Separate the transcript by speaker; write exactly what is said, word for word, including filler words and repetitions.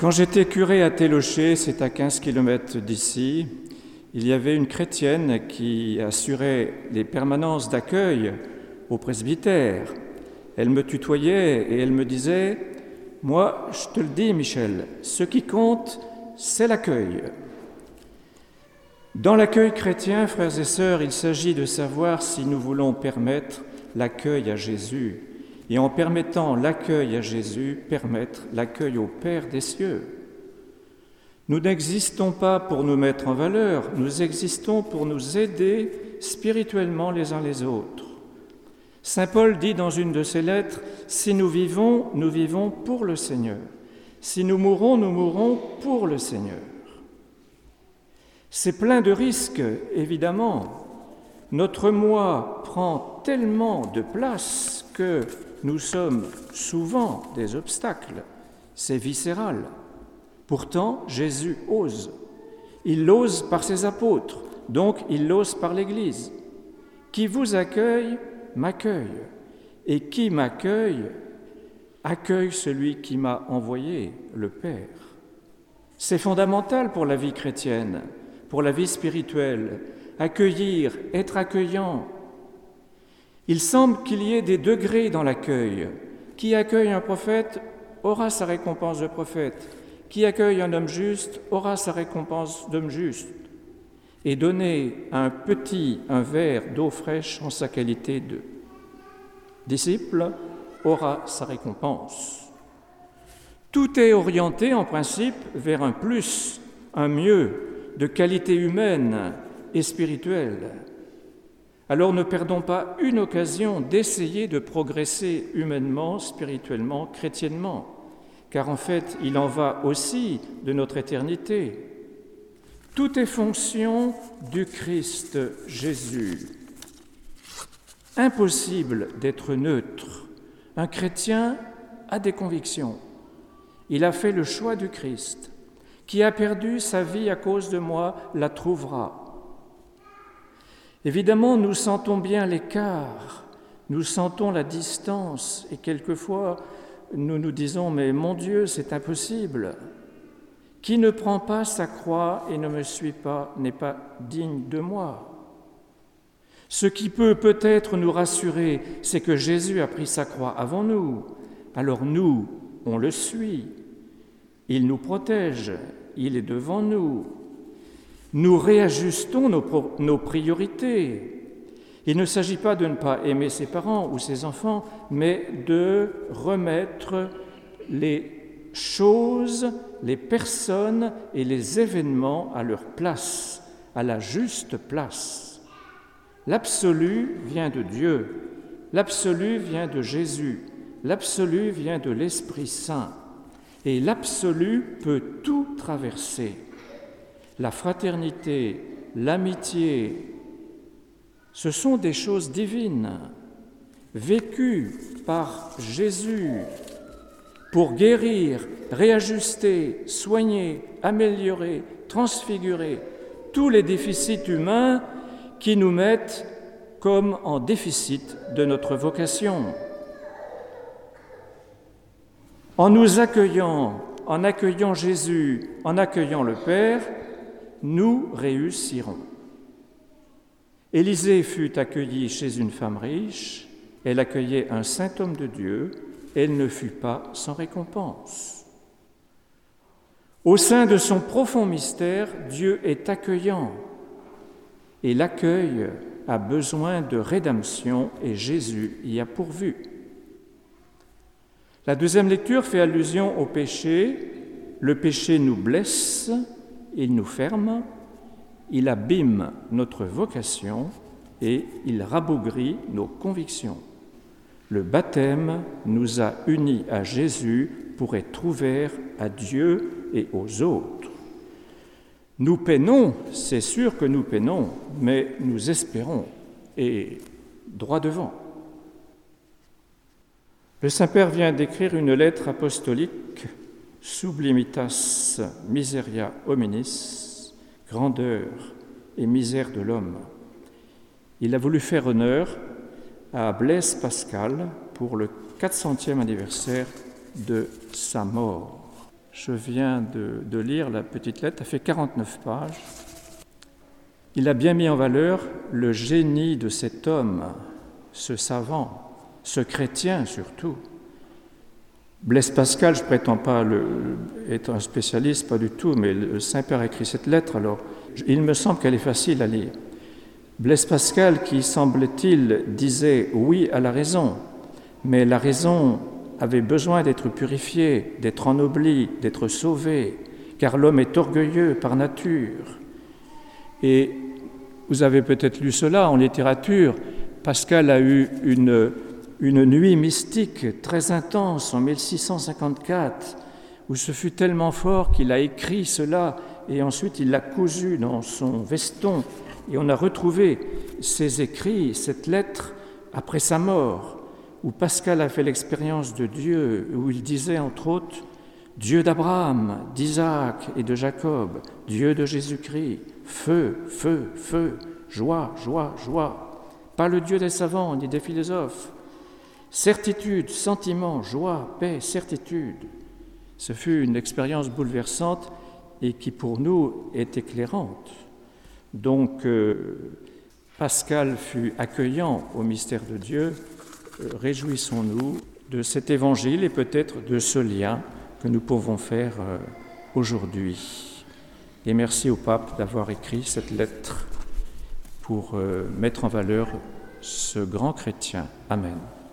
Speaker 1: Quand j'étais curé à Télocher, c'est à quinze kilomètres d'ici, il y avait une chrétienne qui assurait les permanences d'accueil au presbytère. Elle me tutoyait et elle me disait « Moi, je te le dis, Michel, ce qui compte, c'est l'accueil. » Dans l'accueil chrétien, frères et sœurs, il s'agit de savoir si nous voulons permettre l'accueil à Jésus et en permettant l'accueil à Jésus, permettre l'accueil au Père des cieux. Nous n'existons pas pour nous mettre en valeur, nous existons pour nous aider spirituellement les uns les autres. Saint Paul dit dans une de ses lettres, « Si nous vivons, nous vivons pour le Seigneur. Si nous mourons, nous mourons pour le Seigneur. » C'est plein de risques, évidemment. Notre moi prend tellement de place que nous sommes souvent des obstacles. C'est viscéral. Pourtant, Jésus ose. Il l'ose par ses apôtres, donc il l'ose par l'Église. Qui vous accueille, m'accueille. Et qui m'accueille, accueille celui qui m'a envoyé, le Père. C'est fondamental pour la vie chrétienne, pour la vie spirituelle, accueillir, être accueillant. Il semble qu'il y ait des degrés dans l'accueil. Qui accueille un prophète aura sa récompense de prophète. Qui accueille un homme juste aura sa récompense d'homme juste. Et donner à un petit un verre d'eau fraîche en sa qualité de disciple aura sa récompense. Tout est orienté en principe vers un plus, un mieux, de qualité humaine et spirituelle. Alors ne perdons pas une occasion d'essayer de progresser humainement, spirituellement, chrétiennement, car en fait, il en va aussi de notre éternité. Tout est fonction du Christ Jésus. Impossible d'être neutre. Un chrétien a des convictions. Il a fait le choix du Christ. Qui a perdu sa vie à cause de moi la trouvera. Évidemment, nous sentons bien l'écart, nous sentons la distance, et quelquefois, nous nous disons « Mais mon Dieu, c'est impossible !» Qui ne prend pas sa croix et ne me suit pas n'est pas digne de moi. Ce qui peut peut-être nous rassurer, c'est que Jésus a pris sa croix avant nous. Alors nous, on le suit. Il nous protège, il est devant nous. Nous réajustons nos, pro- nos priorités. Il ne s'agit pas de ne pas aimer ses parents ou ses enfants, mais de remettre les choses, les personnes et les événements à leur place, à la juste place. L'absolu vient de Dieu, l'absolu vient de Jésus, l'absolu vient de l'Esprit Saint. Et l'absolu peut tout traverser. La fraternité, l'amitié, ce sont des choses divines, vécues par Jésus pour guérir, réajuster, soigner, améliorer, transfigurer tous les déficits humains qui nous mettent comme en déficit de notre vocation. En nous accueillant, en accueillant Jésus, en accueillant le Père, nous réussirons. Élisée fut accueillie chez une femme riche, elle accueillait un saint homme de Dieu, elle ne fut pas sans récompense. Au sein de son profond mystère, Dieu est accueillant, et l'accueil a besoin de rédemption, et Jésus y a pourvu. La deuxième lecture fait allusion au péché. Le péché nous blesse, il nous ferme, il abîme notre vocation et il rabougrit nos convictions. Le baptême nous a unis à Jésus pour être ouverts à Dieu et aux autres. Nous peinons, c'est sûr que nous peinons, mais nous espérons et droit devant. Le Saint-Père vient d'écrire une lettre apostolique « Sublimitas miseria hominis » grandeur et misère de l'homme. Il a voulu faire honneur à Blaise Pascal pour le quatre centième anniversaire de sa mort. Je viens de, de lire la petite lettre, elle fait quarante-neuf pages. Il a bien mis en valeur le génie de cet homme, ce savant, ce chrétien surtout. Blaise Pascal, je ne prétends pas le, être un spécialiste, pas du tout, mais le Saint-Père a écrit cette lettre, alors il me semble qu'elle est facile à lire. Blaise Pascal, qui semble-t-il disait oui à la raison, mais la raison avait besoin d'être purifiée, d'être ennoblie, d'être sauvée, car l'homme est orgueilleux par nature. Et vous avez peut-être lu cela en littérature. Pascal a eu une, une nuit mystique très intense en mille six cent cinquante-quatre, où ce fut tellement fort qu'il a écrit cela et ensuite il l'a cousu dans son veston. Et on a retrouvé ces écrits, cette lettre, après sa mort, où Pascal a fait l'expérience de Dieu, où il disait entre autres « Dieu d'Abraham, d'Isaac et de Jacob, Dieu de Jésus-Christ, feu, feu, feu, joie, joie, joie. Pas le Dieu des savants ni des philosophes. Certitude, sentiment, joie, paix, certitude. » Ce fut une expérience bouleversante et qui pour nous est éclairante. Donc, euh, Pascal fut accueillant au mystère de Dieu. Euh, réjouissons-nous de cet évangile et peut-être de ce lien que nous pouvons faire euh, aujourd'hui. Et merci au pape d'avoir écrit cette lettre pour euh, mettre en valeur ce grand chrétien. Amen.